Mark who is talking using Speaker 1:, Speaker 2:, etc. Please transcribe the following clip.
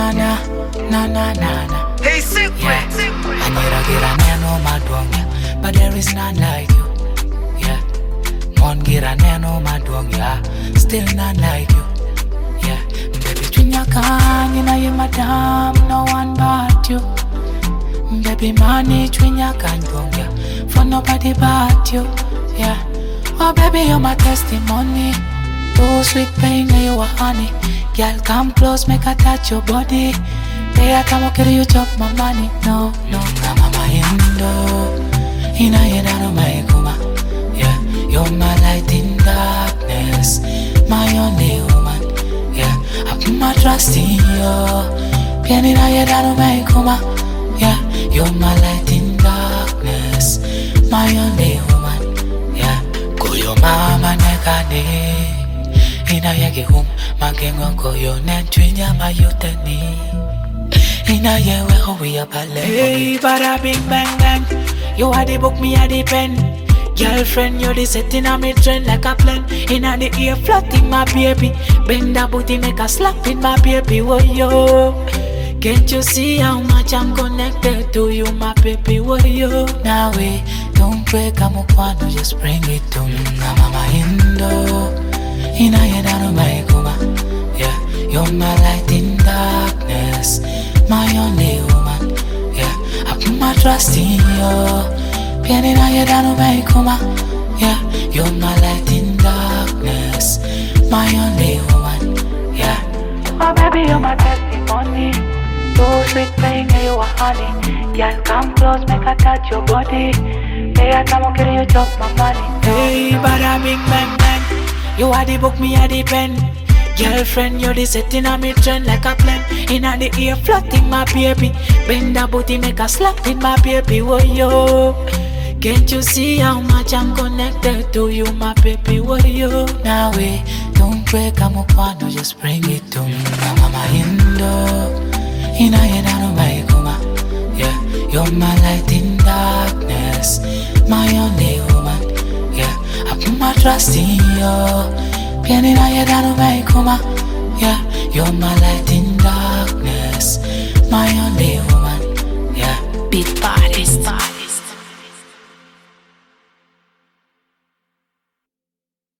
Speaker 1: na.
Speaker 2: Hey, sick,
Speaker 1: Yeah,
Speaker 2: sick.
Speaker 1: I need to get a nano madwong, but there is none like you. Yeah, mon get a nano madwong, yeah, still none like you. Yeah, baby, twin ya can, you know you madam, no one but you. Baby, money, twin ya can dwong, yeah, for nobody but you. Yeah, oh baby, you're my testimony. Too sweet pain, you are honey. Girl, come close, make I touch your body. Hey, I come okay, you chop my money. No, I'm my indo. Ina yena no my kuma. Yeah, you're my light in darkness, my only woman. Yeah, I put my trust in you. Pianina yena no my kuma. Yeah, you're my light in darkness, my only woman. Yeah, go your mama negane. Ina yagi magengo koyo nentwinya mayuteni. Ina yewe howe apale. Hey, bada bing bang bang. You are the book, me are the pen. Girlfriend, you're the setting on me trend like a plan. Inna the ear floating my baby. Bend that booty, make a slap in my baby. Whoa yo. Can't you see how much I'm connected to you, my baby? Whoa yo. Now we don't break, I'm a just bring it to me. Mama Indo. Ina yena no my kuma. Yeah, you're my light in darkness, my only woman. Yeah, I put my trust in you. Pianina yena no my kuma. Yeah, you're my light in darkness, my only woman. Yeah, oh baby, you're my testimony. Too sweet pain, you are honey. Girl, come close, make I touch your body. Hey, I come okay, you chop my money. Hey, bada bing bang bang. You are the book, me are the pen. Girlfriend, you're the setting on me trend like a plan. Inna the ear floating my baby. Bend that booty, make a slap in my baby. Whoa yo. Can't you see how much I'm connected to you, my baby? Whoa yo. Now we don't break, I'm a just bring it to me. Mama Indo. Ina yena no my kuma. Yeah, you're my light in darkness, my only woman. Yeah, I put my trust in you. Pianina yena no my kuma. Yeah, you're my light in darkness, my only woman. Yeah,
Speaker 3: Beat by